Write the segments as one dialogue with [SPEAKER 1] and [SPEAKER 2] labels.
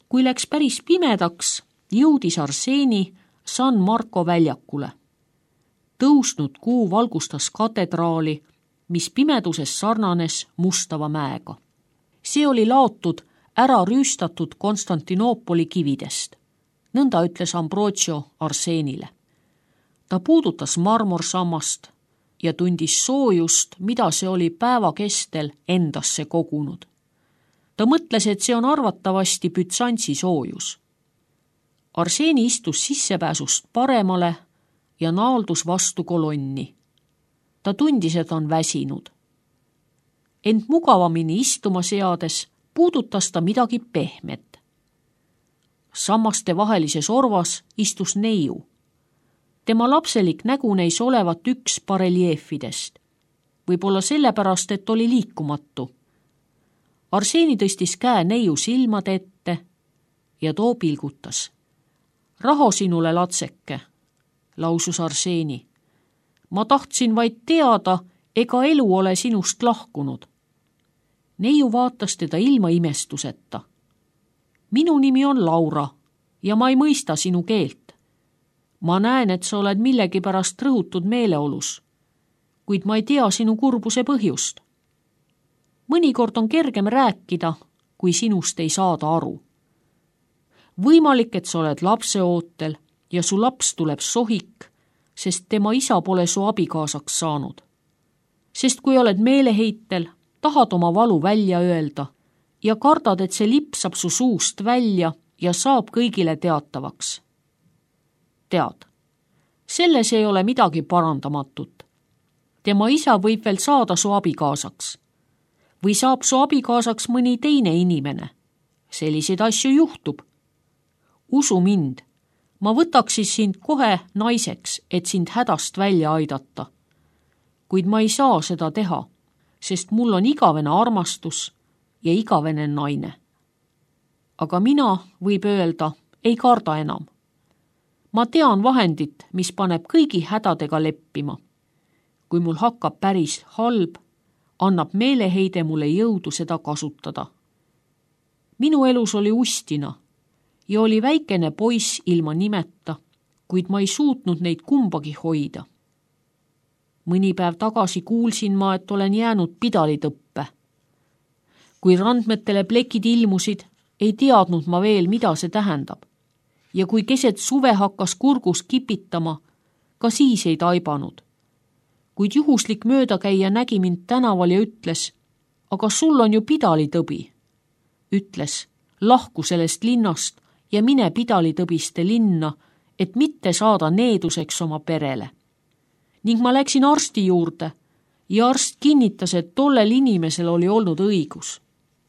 [SPEAKER 1] Kui läks päris pimedaks, jõudis Arseni San Marco väljakule. Tõusnud kuu valgustas katedraali, mis pimeduses sarnanes mustava mäega. See oli laotud ära rüüstatud Konstantinoopoli kividest. Nõnda ütles Ambrogio Arsenile. Ta puudutas marmorsammast ja tundis soojust, mida see oli päeva kestel endasse kogunud. Ta mõtles, et see on arvatavasti Bütsantsi soojus. Arseni istus sissepääsust paremale ja naaldus vastu kolonni. Ta tundis, et on väsinud. Ent mugavamini istuma seades puudutas ta midagi pehmet. Sammaste vahelises orvas istus neiu. Tema lapselik nägu neis olevat üks bareljeefidest. Võib-olla sellepärast, et oli liikumatu. Arseni tõstis käe neiu silmade ette ja too pilgutas. Raho sinule, latseke, lausus Arseni. Ma tahtsin vaid teada, ega elu ole sinust lahkunud. Neiu vaatas teda ilma imestuseta. Minu nimi on Laura ja ma ei mõista sinu keelt. Ma näen, et sa oled millegipärast rõhutud meeleolus, kuid ma ei tea sinu kurbuse põhjust. Mõnikord on kergem rääkida, kui sinust ei saada aru. Võimalik, et sa oled lapseootel ja su laps tuleb sohik, sest tema isa pole su abikaasaks saanud. Sest kui oled meeleheitel, tahad oma valu välja öelda ja kardad, et see lipsab su suust välja ja saab kõigile teatavaks. Tead, selles ei ole midagi parandamatut. Tema isa võib veel saada su abikaasaks. Või saab su abikaasaks mõni teine inimene. Selliseid asju juhtub. Usu mind, ma võtaksin sind kohe naiseks, et sind hädast välja aidata. Kuid ma ei saa seda teha, sest mul on igavene armastus ja igavene naine. Aga mina, võib öelda, ei karda enam. Ma tean vahendit, mis paneb kõigi hädadega leppima. Kui mul hakkab päris halb, annab meeleheide mulle jõudu seda kasutada. Minu elus oli Ustina ja oli väikene poiss ilma nimeta, kuid ma ei suutnud neid kumbagi hoida. Mõni päev tagasi kuulsin ma, et olen jäänud pidalitõppe. Kui randmetele plekid ilmusid, ei teadnud ma veel, mida see tähendab. Ja kui keset suve hakkas kurgus kipitama, ka siis ei taibanud. Kuid juhuslik möödakäija nägi mind tänaval ja ütles, aga sul on ju pidalitõbi. Ütles, lahku sellest linnast ja mine pidalitõbiste linna, et mitte saada needuseks oma perele. Ning ma läksin arsti juurde ja arst kinnitas, et tollel inimesel oli olnud õigus.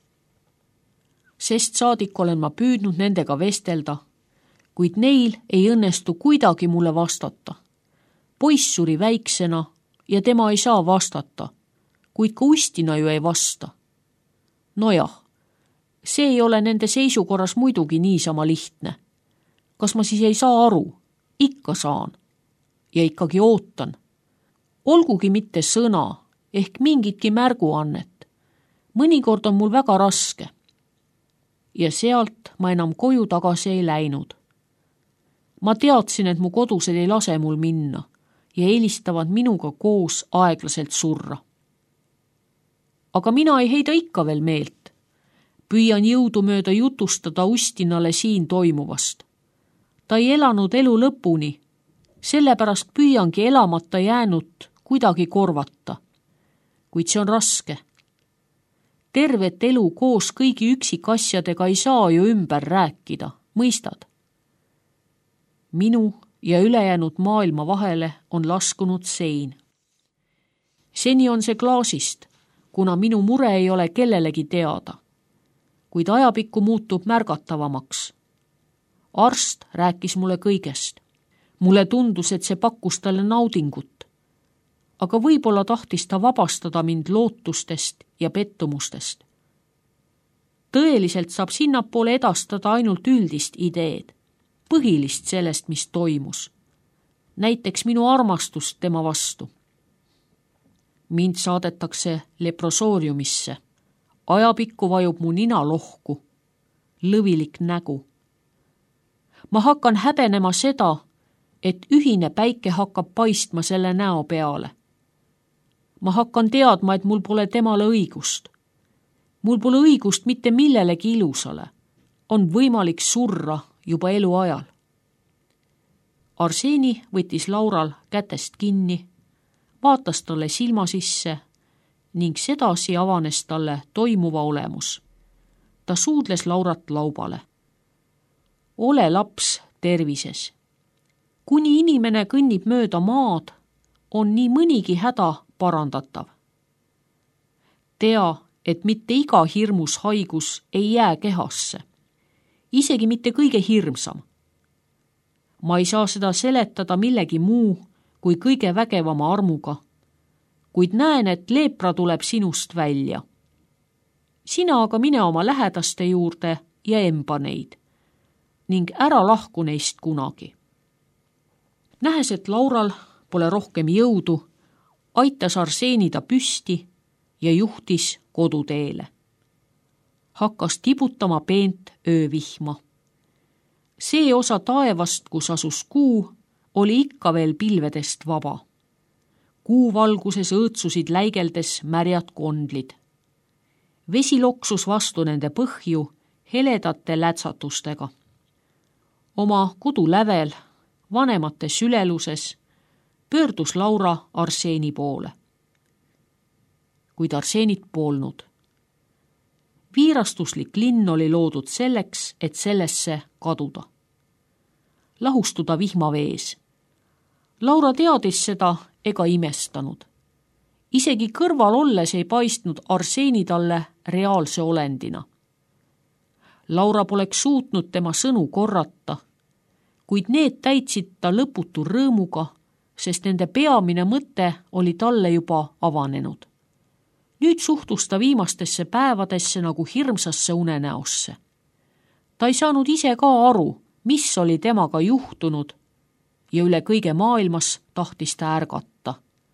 [SPEAKER 1] Sest saadik olen ma püüdnud nendega vestelda, kuid neil ei õnnestu kuidagi mulle vastata. Poiss suri väiksena ja tema ei saa vastata, kuid ka Ustina ju ei vasta. Nojah, see ei ole nende seisukorras muidugi niisama lihtne. Kas ma siis ei saa aru? Ikka saan. Ja ikkagi ootan. Olgugi mitte sõna ehk mingitki märguannet. Mõnikord on mul väga raske. Ja sealt ma enam koju tagasi ei läinud. Ma teadsin, et mu kodused ei lase mul minna ja eelistavad minuga koos aeglaselt surra. Aga mina ei heida ikka veel meelt. Püüan jõudumööda jutustada Ustinale siin toimuvast. Ta ei elanud elu lõpuni, sellepärast püüangi elamata jäänut kuidagi korvata. Kuid see on raske. Tervet elu koos kõigi üksikasjadega ei saa ju ümber rääkida, mõistad? Minu ja ülejäänud maailma vahele on laskunud sein. Seni on see klaasist, kuna minu mure ei ole kellelegi teada. Kuid ajapikku muutub märgatavamaks. Arst rääkis mulle kõigest. Mulle tundus, et see pakkus talle naudingut. Aga võib-olla tahtis ta vabastada mind lootustest ja pettumustest. Tõeliselt saab sinnapoole edastada ainult üldist ideed, põhilist sellest, mis toimus. Näiteks minu armastust tema vastu. Mind saadetakse leprosooriumisse. Ajapikku vajub mu nina lohku. lõvilik nägu. Ma hakkan häbenema seda, et ühine päike hakkab paistma selle näo peale. Ma hakkan teadma, et mul pole temale õigust. Mul pole õigust mitte millelegi ilusale. On võimalik surra juba eluajal. Arseni võttis Laural kätest kinni, vaatas talle silma sisse ning sedasi avanes talle toimuva olemus. Ta suudles Laurat laubale. Ole laps tervises. Kuni inimene kõnnib mööda maad, on nii mõnigi häda parandatav. Tea, et mitte iga hirmus haigus ei jää kehasse. Isegi mitte kõige hirmsam. Ma ei saa seda seletada millegi muu kui kõige vägevama armuga, kuid näen, et leepra tuleb sinust välja. Sina aga mine oma lähedaste juurde ja emba neid ning ära lahku neist kunagi. Nähes, et Laural pole rohkem jõudu, aitas Arseni ta püsti ja juhtis koduteele. Hakkas tibutama peent öövihma. See osa taevast, kus asus kuu, oli ikka veel pilvedest vaba. Kuu valguses õõtsusid läigeldes märjad kondlid. Vesi loksus vastu nende põhju heledate lätsatustega. Oma kodu lävel, vanemate süleluses, pöördus Laura Arseni poole. Kuid Arsenit polnud. Viirastuslik linn oli loodud selleks, et sellesse kaduda. Lahustuda vihmavees. Laura teadis seda ega imestanud. Isegi kõrval olles ei paistnud Arseni talle reaalse olendina. Laura poleks suutnud tema sõnu korrata, kuid need täitsid ta lõputu rõõmuga, sest nende peamine mõte oli talle juba avanenud. Nüüd suhtus ta viimastesse päevadesse nagu hirmsasse unenäosse. Ta ei saanud ise ka aru, mis oli temaga juhtunud ja üle kõige maailmas tahtis ta ärgata.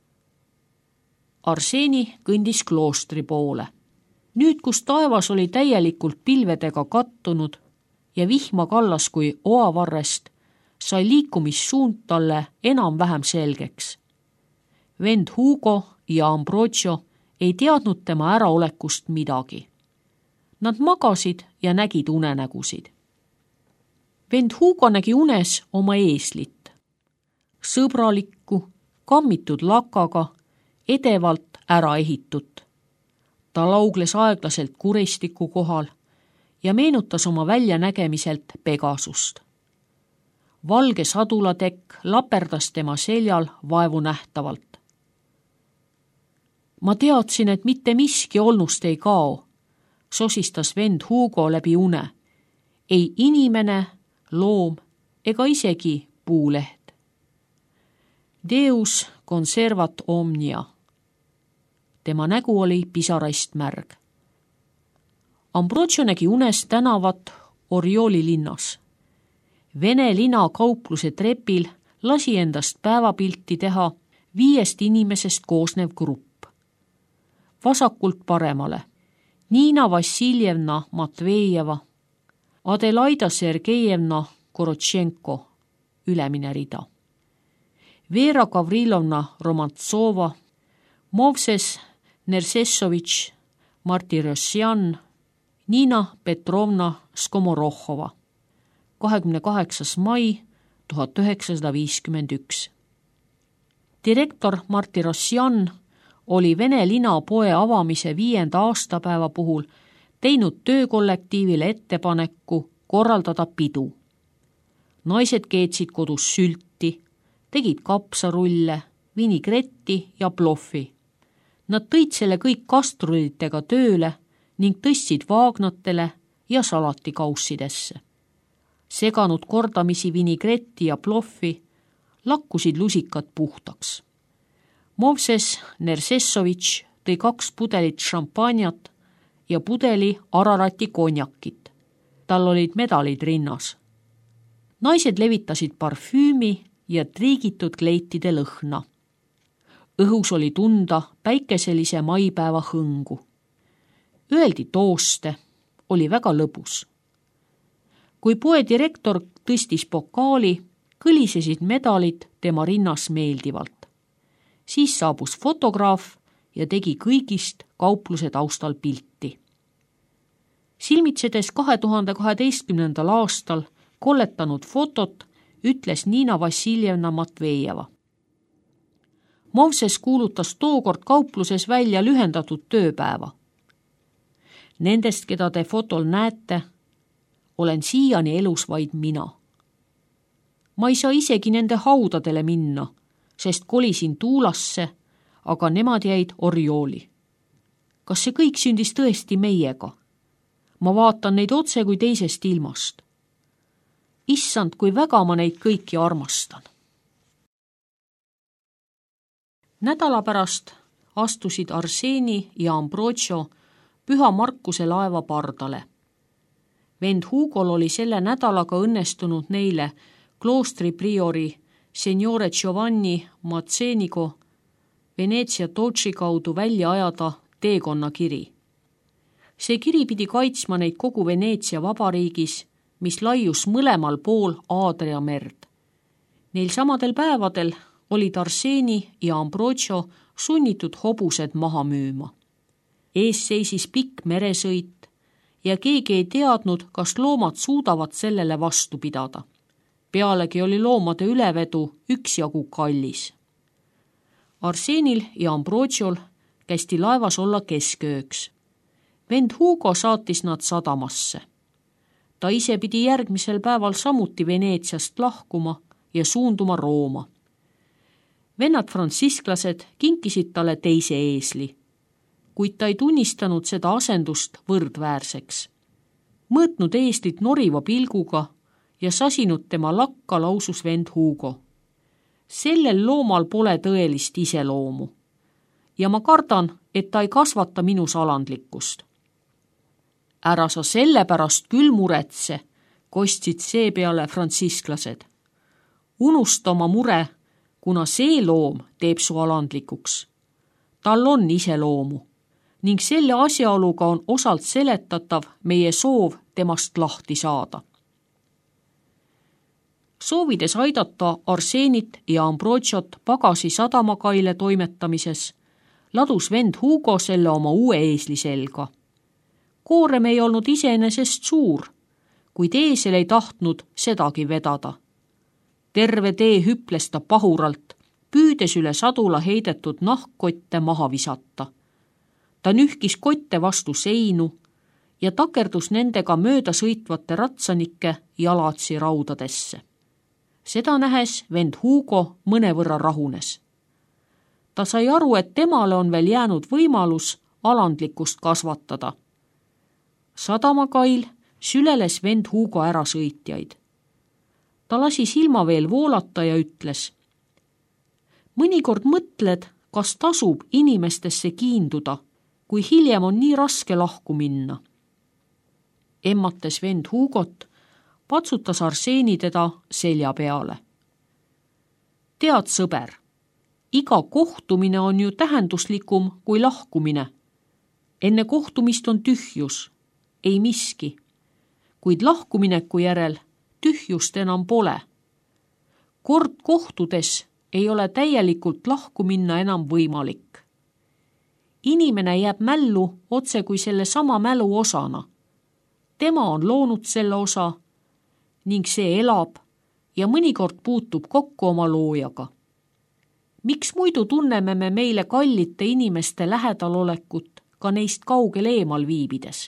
[SPEAKER 1] Arseni kõndis kloostri poole. Nüüd, kus taevas oli täielikult pilvedega kattunud ja vihma kallas kui oavarrest, sai liikumissuund talle enam-vähem selgeks. Vend Hugo ja Ambrogio ei teadnud tema äraolekust midagi. Nad magasid ja nägid unenägusid. Vend Hugo nägi unes oma eeslit. Sõbralikku, kammitud lakaga, edevalt ära ehitut. Ta laugles aeglaselt kuristiku kohal ja meenutas oma väljanägemiselt Pegasust. Valge sadulatekk laperdas tema seljal vaevu nähtavalt. Ma teadsin, et mitte miski olnust ei kao, sosistas vend Hugo läbi une. Ei inimene, loom ega isegi puuleht. Deus conservat omnia. Tema nägu oli pisaraist märg. Ambrogio nägi unes tänavat Orioli linnas. Vene lina kaupluse trepil lasi endast päevapilti teha 5 inimesest koosnev grupp. Vasakult paremale Niina Vassiljevna Matvejeva, Adelaida Sergejevna Korotšenko, ülemine rida. Vera Gavrilovna Romantsova, Movses Nersessovitš Martirosjan, Niina Petrovna Skomorohhova, 28. mai 1951. Direktor Martirosjan oli Vene linapoe avamise 5. aastapäeva puhul teinud töökollektiivile ettepaneku korraldada pidu. Naised keetsid kodus sülti, tegid kapsarulle, vinigretti ja ploffi. Nad tõid selle kõik kastrulitega tööle ning tõstsid vaagnatele ja salatikaussidesse. Seganud kordamisi vinigretti ja ploffi, lakkusid lusikad puhtaks. Movses Nersessovitš tõi 2 pudelit šampanjat ja pudeli Ararati konjakit. Tal olid medalid rinnas. Naised levitasid parfüümi ja triigitud kleitide lõhna. Õhus oli tunda päikeselise maipäeva hõngu. Öeldi tooste, oli väga lõbus. kui poe direktor tõstis pokaali, kõlisesid medalid tema rinnas meeldivalt. Siis saabus fotograaf ja tegi kõigist kaupluse taustal pilti. Silmitsedes 2012. aastal kolletanud fotot ütles Nina Vassiljevna Matvejeva. Movses kuulutas tookord kaupluses välja lühendatud tööpäeva. Nendest, keda te fotol näete, olen siiani elus vaid mina. Ma ei saa isegi nende haudadele minna, sest kolisin Tuulasse, aga nemad jäid Oriooli. Kas see kõik sündis tõesti meiega? Ma vaatan neid otse kui teisest ilmast. Issand, kui väga ma neid kõiki armastan. Nädala pärast astusid Arseni ja Ambrogio Püha Markuse laeva pardale. Vend Hugol oli selle nädalaga õnnestunud neile kloostri priori Signore Giovanni Mazzenigo Veneetsia Tocci kaudu välja ajada teekonnakiri. See kiri pidi kaitsma neid kogu Veneetsia vabariigis, mis laius mõlemal pool Aadria merd. Neil samadel päevadel olid Arseni ja Ambrogio sunnitud hobused maha müüma. Ees seisis pikk meresõit ja keegi ei teadnud, kas loomad suudavad sellele vastu pidada. Pealegi oli loomade ülevedu üksjagu kallis. Arsenil ja Ambrogiol kästi laevas olla keskööks. Vend Hugo saatis nad sadamasse. Ta ise pidi järgmisel päeval samuti Veneetsiast lahkuma ja suunduma Rooma. Vennad frantsisklased kinkisid talle teise eesli, kuid ta ei tunnistanud seda asendust võrdväärseks. Mõõtnud eeslit noriva pilguga ja sasinud tema lakka, lausus vend Hugo. Sellel loomal pole tõelist iseloomu ja ma kardan, et ta ei kasvata minus alandlikkust. Ära sa selle pärast küll muretse, kostsid seepeale frantsisklased. Unusta oma mure, kuna see loom teeb su alandlikuks. Tal on iseloomu ning selle asjaoluga on osalt seletatav meie soov temast lahti saada. Soovides aidata Arsenit ja Ambrogiot pagasi sadamakaile toimetamises, ladus vend Hugo selle oma uue eesli selga. Koorem ei olnud iseenesest suur, kuid eesel ei tahtnud sedagi vedada. Terve tee hüples ta pahuralt, püüdes üle sadula heidetud nahkkotte maha visata. Ta nühkis kotte vastu seinu ja takerdus nendega mööda sõitvate ratsanike jalatsi raudadesse. Seda nähes vend Hugo mõnevõrra rahunes. Ta sai aru, et temale on veel jäänud võimalus alandlikkust kasvatada. Sadamakail süleles vend Hugo ära sõitjaid. Ta lasi silma veel voolata ja ütles: mõnikord mõtled, kas tasub inimestesse kiinduda, kui hiljem on nii raske lahku minna. Emmates vend Hugot patsutas Arseni teda selja peale. Tead, sõber, iga kohtumine on ju tähenduslikum kui lahkumine. Enne kohtumist on tühjus, ei miski, kuid lahkumineku järel tühjust enam pole. Kord kohtudes ei ole täielikult lahku minna enam võimalik. Inimene jääb mällu otse kui selle sama mälu osana. Tema on loonud selle osa ning see elab ja mõnikord puutub kokku oma loojaga. Miks muidu tunneme me meile kallite inimeste lähedalolekut ka neist kaugel eemal viibides?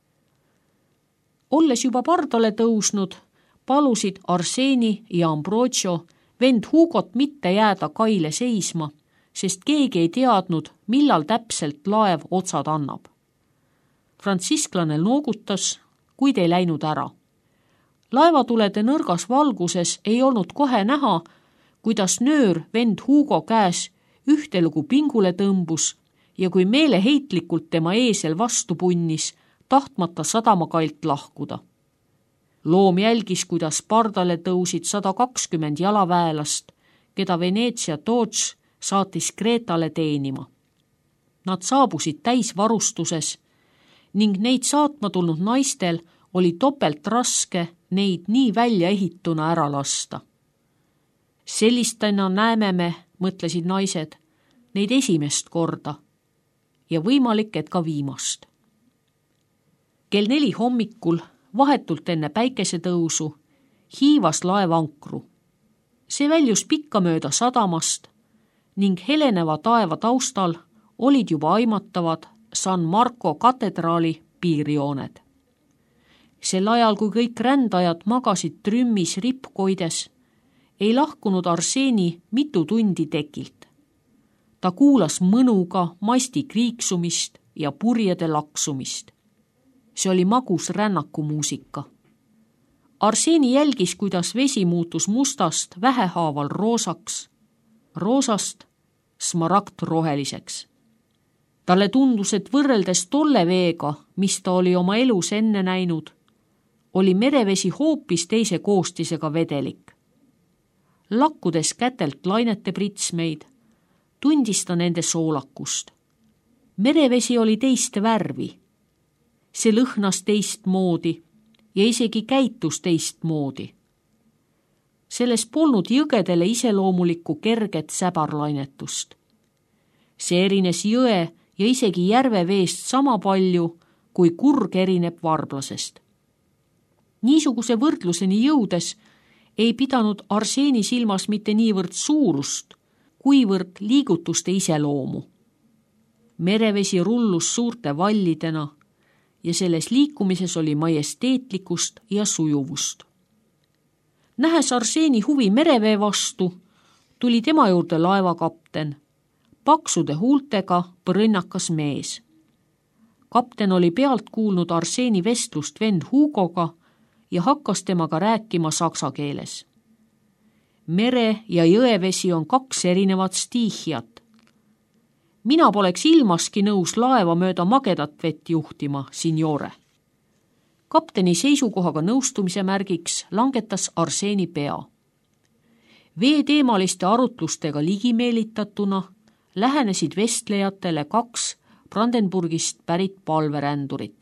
[SPEAKER 1] Olles juba pardale tõusnud, palusid Arseni ja Ambrogio vend Hugot mitte jääda kaile seisma, sest keegi ei teadnud, millal täpselt laev otsad annab. Frantsisklane noogutas, kuid ei läinud ära. Laevatulede nõrgas valguses ei olnud kohe näha, kuidas nöör vend Hugo käes ühtelugu pingule tõmbus ja kui meeleheitlikult tema eesel vastu punnis, tahtmata sadamakailt lahkuda. Loom jälgis, kuidas pardale tõusid 120 jalaväelast, keda Veneetsia Tocci saatis Kreetale teenima. Nad saabusid täisvarustuses ning neid saatma tulnud naistel oli topelt raske neid nii välja ehituna ära lasta. Sellistena näeme me, mõtlesid naised, neid esimest korda ja võimalik, et ka viimast. Kell 4 hommikul, vahetult enne päikesetõusu, hiivas laev ankru. See väljus pikkamööda sadamast ning heleneva taeva taustal olid juba aimatavad San Marco katedraali piirjooned. Sel ajal, kui kõik rändajad magasid trümmis rippkoides, ei lahkunud Arseeni mitu tundi tekilt. Ta kuulas mõnuga masti kriiksumist ja purjede laksumist. See oli magus rännakumuusika. Arseeni jälgis, kuidas vesi muutus mustast vähehaaval roosaks, roosast smaragdroheliseks. Talle tundus, et võrreldes tolle veega, mis ta oli oma elus enne näinud, oli merevesi hoopis teise koostisega vedelik. Lakkudes kätelt lainete pritsmeid, tundis ta nende soolakust. Merevesi oli teist värvi. See lõhnas teistmoodi ja isegi käitus teistmoodi. Selles polnud jõgedele iseloomulikku kerget säbarlainetust. See erines jõe ja isegi järve veest sama palju, kui kurg erineb varblasest. Niisuguse võrdluseni jõudes ei pidanud Arseeni silmas mitte niivõrd suurust, kuivõrd liigutuste iseloomu. Merevesi rullus suurte vallidena ja selles liikumises oli majesteetlikust ja sujuvust. Nähes Arseeni huvi merevee vastu, tuli tema juurde laevakapten, paksude huultega põrõnnakas mees. Kapten oli pealt kuulnud Arseeni vestlust vend Hugoga ja hakkas temaga rääkima saksa keeles. Mere- ja jõevesi on 2 erinevat stiihiat. Mina poleks ilmaski nõus laeva mööda magedat vett juhtima, signore. Kapteni seisukohaga nõustumise märgiks langetas Arseeni pea. Veeteemaliste arutlustega ligimeelitatuna lähenesid vestlejatele 2 Brandenburgist pärit palverändurit.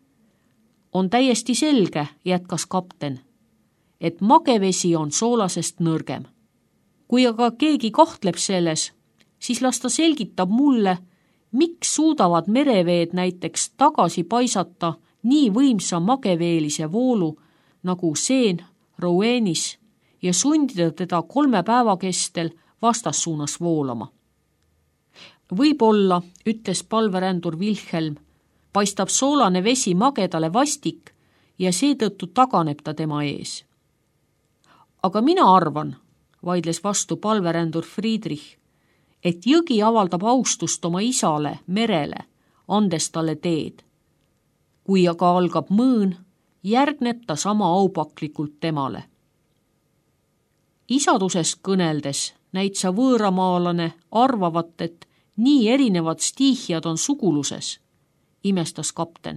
[SPEAKER 1] On täiesti selge, jätkas kapten, et magevesi on soolasest nõrgem. Kui aga keegi kahtleb selles, siis las ta selgitab mulle, miks suudavad mereveed näiteks tagasi paisata nii võimsa mageveelise voolu nagu Seen Rouenis ja sundida teda 3 päeva kestel vastassuunas voolama. Võib-olla, ütles palverändur Wilhelm, paistab soolane vesi magedale vastik ja seetõttu taganeb ta tema ees. Aga mina arvan, vaidles vastu palverändur Friedrich, et jõgi avaldab austust oma isale, merele, andes talle teed. Kui aga algab mõõn, järgneb ta sama aupaklikult temale. Isadusest kõneldes näid sa võõramaalane arvavat, et nii erinevad stiihiad on suguluses, imestas kapten.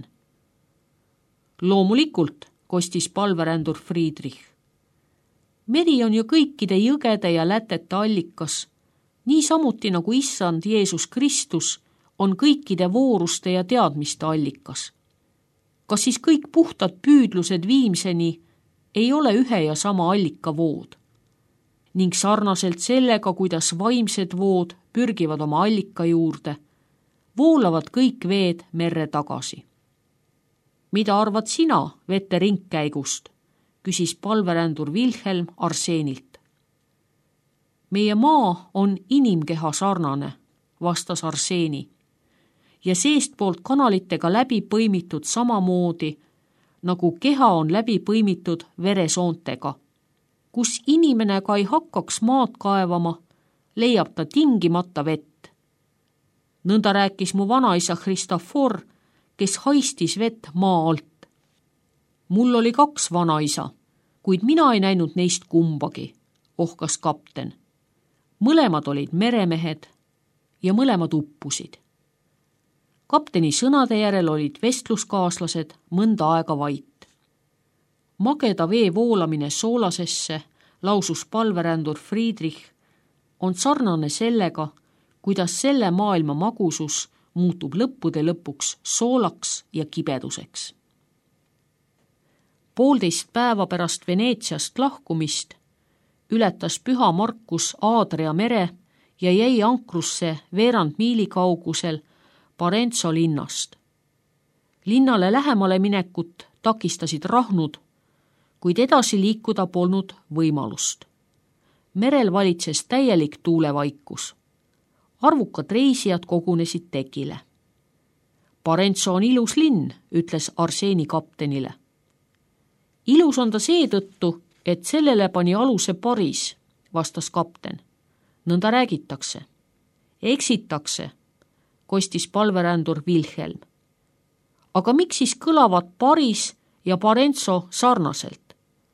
[SPEAKER 1] Loomulikult, kostis palverändur Friedrich. Meri on ju kõikide jõgede ja lätete allikas, nii samuti nagu issand Jeesus Kristus on kõikide vooruste ja teadmiste allikas. Kas siis kõik puhtad püüdlused viimseni ei ole ühe ja sama allika vood? Ning sarnaselt sellega, kuidas vaimsed vood pürgivad oma allika juurde, voolavad kõik veed merre tagasi. Mida arvad sina vette ringkäigust, küsis palverändur Wilhelm Arseenilt. Meie maa on inimkeha sarnane, vastas Arseeni, ja seestpoolt kanalitega läbi põimitud samamoodi, nagu keha on läbi põimitud veresoontega. Kus inimene ka ei hakkaks maad kaevama, leiab ta tingimata vett. Nõnda rääkis mu vanaisa Christofor, kes haistis vett maa alt. Mul oli 2 vanaisa, kuid mina ei näinud neist kumbagi, ohkas kapten. Mõlemad olid meremehed ja mõlemad uppusid. Kapteni sõnade järel olid vestluskaaslased mõnda aega vait. Mageda vee voolamine soolasesse, lausus palverändur Friedrich, on sarnane sellega, kuidas selle maailma magusus muutub lõppude lõpuks soolaks ja kibeduseks. 1,5 päeva pärast Veneetsiast lahkumist ületas püha Markus Aadria mere ja jäi ankrusse veerand miili kaugusel Parenzo linnast. Linnale lähemale minekut takistasid rahnud, kuid edasi liikuda polnud võimalust. Merel valitses täielik tuulevaikus. Arvukad reisijad kogunesid tekile. Parenzo on ilus linn, ütles Arseeni kaptenile. Ilus on ta seetõttu, et sellele pani aluse Paris, vastas kapten. Nõnda räägitakse. Eksitakse, kostis palverändur Wilhelm. Aga miks siis kõlavad Paris ja Parenzo sarnaselt?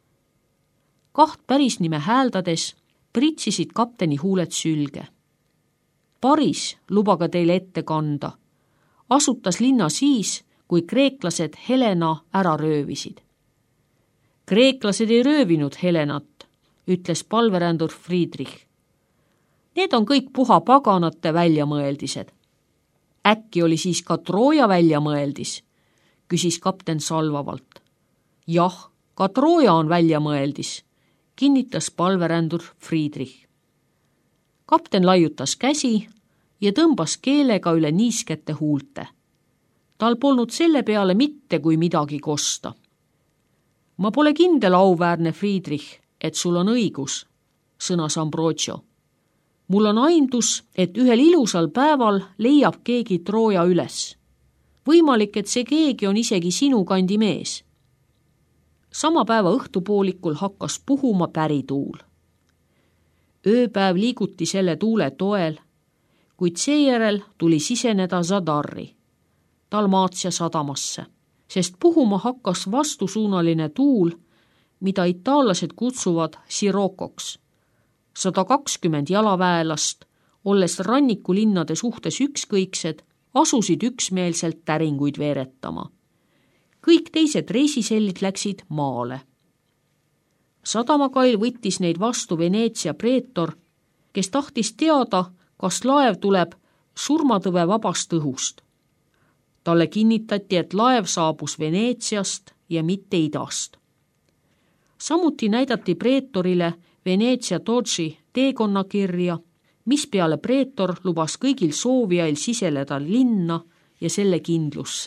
[SPEAKER 1] Kaht pärisnime hääldades pritsisid kapteni huuled sülge. Paris, lubaga teile ette kanda, asutas linna siis, kui kreeklased Helena ära röövisid. Kreeklased ei röövinud Helenat, ütles palverändur Friedrich. Need on kõik puha paganate väljamõeldised. Äkki oli siis ka Trooja väljamõeldis, küsis kapten salvavalt. Jah, ka Trooja on väljamõeldis, kinnitas palverändur Friedrich. Kapten laiutas käsi ja tõmbas keelega üle niiskete huulte. Tal polnud selle peale mitte kui midagi kosta. Ma pole kindel, auväärne Friedrich, et sul on õigus, sõnas Ambrogio. Mul on aimdus, et ühel ilusal päeval leiab keegi Trooja üles. Võimalik, et see keegi on isegi sinu kandi mees. Sama päeva õhtupoolikul hakkas puhuma pärituul. Ööpäev liiguti selle tuule toel, kuid seejärel tuli siseneda Zadarri, Dalmaatia sadamasse, sest puhuma hakkas vastusuunaline tuul, mida itaallased kutsuvad Sirokoks. 120 jalaväelast, olles rannikulinnade suhtes ükskõiksed, asusid üksmeelselt täringuid veeretama. Kõik teised reisisellid läksid maale. Sadamakail võttis neid vastu Veneetsia preetor, kes tahtis teada, kas laev tuleb surmatõve vabast õhust. Talle kinnitati, et laev saabus Veneetsiast ja mitte idast. Samuti näidati preetorile Veneetsia Dodži teekonnakirja, mis peale preetor lubas kõigil soovijail siseleda linna ja selle kindlusse.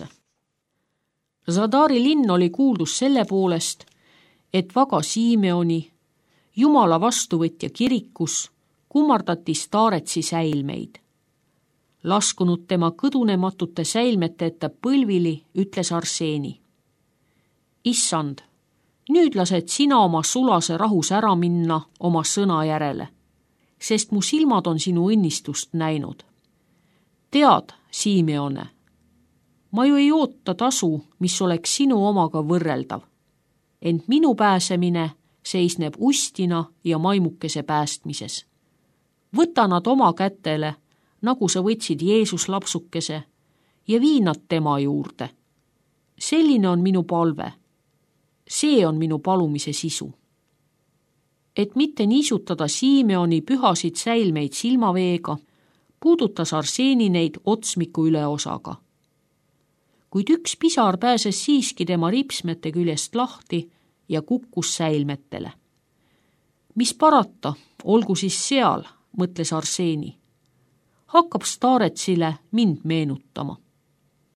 [SPEAKER 1] Zadari linn oli kuuldus selle poolest, et Vaga Simeoni, Jumala vastuvõtja kirikus, kummardati Staretsi säilmeid. Laskunud tema kõdunematute säilmete ette põlvili, ütles Arseeni. Issand, nüüd lased sina oma sulase rahus ära minna oma sõna järele, sest mu silmad on sinu õnnistust näinud. Tead, Simeone, ma ju ei oota tasu, mis oleks sinu omaga võrreldav. Ent minu pääsemine seisneb ustina ja maimukese päästmises. Võta nad oma kätele, nagu sa võtsid Jeesus lapsukese, ja vii nad tema juurde. Selline on minu palve. See on minu palumise sisu. Et mitte niisutada Simeoni pühasid säilmeid silmaveega, puudutas Arseeni neid otsmiku üleosaga. Kuid üks pisar pääses siiski tema ripsmete küljest lahti ja kukkus säilmetele. Mis parata, olgu siis seal, mõtles Arseeni. Hakkab Staretsile mind meenutama.